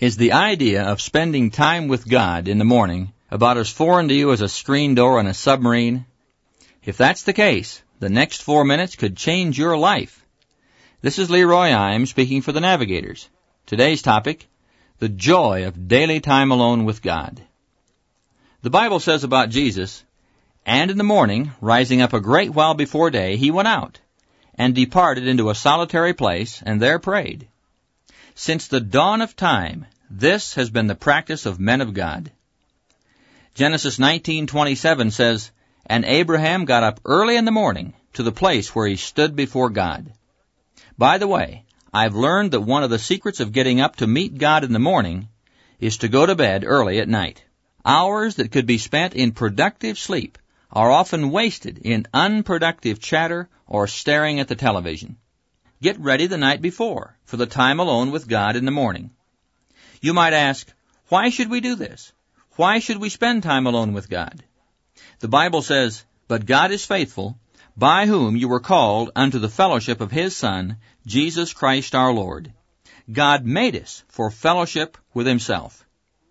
Is the idea of spending time with God in the morning about as foreign to you as a screen door on a submarine? If that's the case, the next 4 minutes could change your life. This is Leroy Imes speaking for the Navigators. Today's topic, the joy of daily time alone with God. The Bible says about Jesus, "And in the morning, rising up a great while before day, he went out, and departed into a solitary place, and there prayed." Since the dawn of time, this has been the practice of men of God. Genesis 19:27 says, "And Abraham got up early in the morning to the place where he stood before God." By the way, I've learned that one of the secrets of getting up to meet God in the morning is to go to bed early at night. Hours that could be spent in productive sleep are often wasted in unproductive chatter or staring at the television. Get ready the night before for the time alone with God in the morning. You might ask, why should we do this? Why should we spend time alone with God? The Bible says, "But God is faithful, by whom you were called unto the fellowship of His Son, Jesus Christ our Lord." God made us for fellowship with Himself.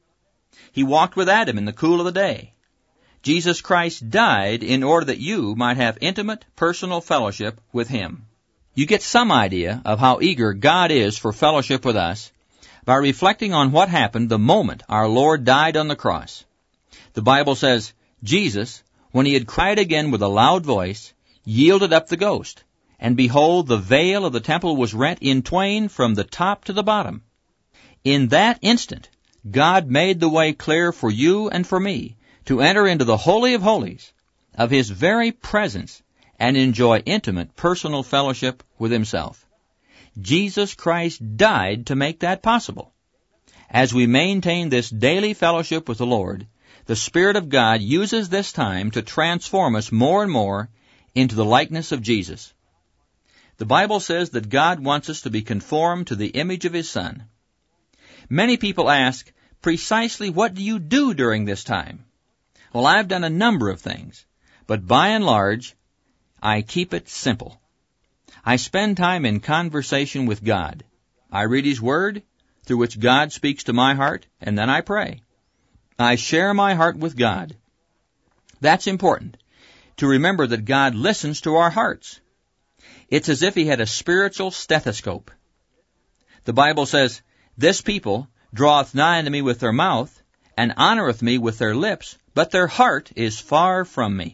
He walked with Adam in the cool of the day. Jesus Christ died in order that you might have intimate, personal fellowship with Him. You get some idea of how eager God is for fellowship with us by reflecting on what happened the moment our Lord died on the cross. The Bible says, Jesus, when He had cried again with a loud voice, yielded up the ghost, and behold, the veil of the temple was rent in twain from the top to the bottom. In that instant, God made the way clear for you and for me to enter into the Holy of Holies of His very presence and enjoy intimate personal fellowship with Himself. Jesus Christ died to make that possible. As we maintain this daily fellowship with the Lord, the Spirit of God uses this time to transform us more and more into the likeness of Jesus. The Bible says that God wants us to be conformed to the image of His Son. Many people ask, precisely what do you do during this time? Well, I've done a number of things, but by and large, I keep it simple. I spend time in conversation with God. I read His Word, through which God speaks to my heart, and then I pray. I share my heart with God. That's important, to remember that God listens to our hearts. It's as if He had a spiritual stethoscope. The Bible says, "This people draweth nigh unto me with their mouth, and honoreth me with their lips, but their heart is far from me."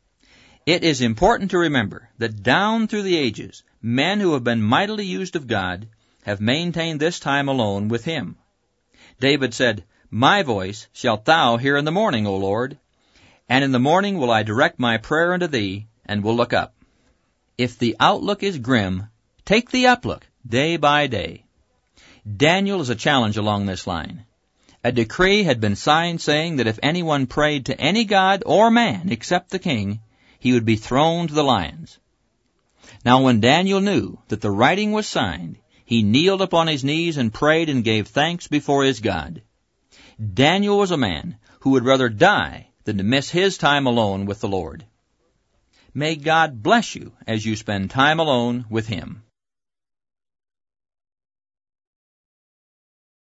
It is important to remember that down through the ages, men who have been mightily used of God have maintained this time alone with Him. David said, "My voice shalt thou hear in the morning, O Lord, and in the morning will I direct my prayer unto Thee, and will look up." If the outlook is grim, take the uplook day by day. Daniel is a challenge along this line. A decree had been signed saying that if anyone prayed to any god or man except the king, he would be thrown to the lions. Now when Daniel knew that the writing was signed, he kneeled upon his knees and prayed and gave thanks before his God. Daniel was a man who would rather die than to miss his time alone with the Lord. May God bless you as you spend time alone with Him.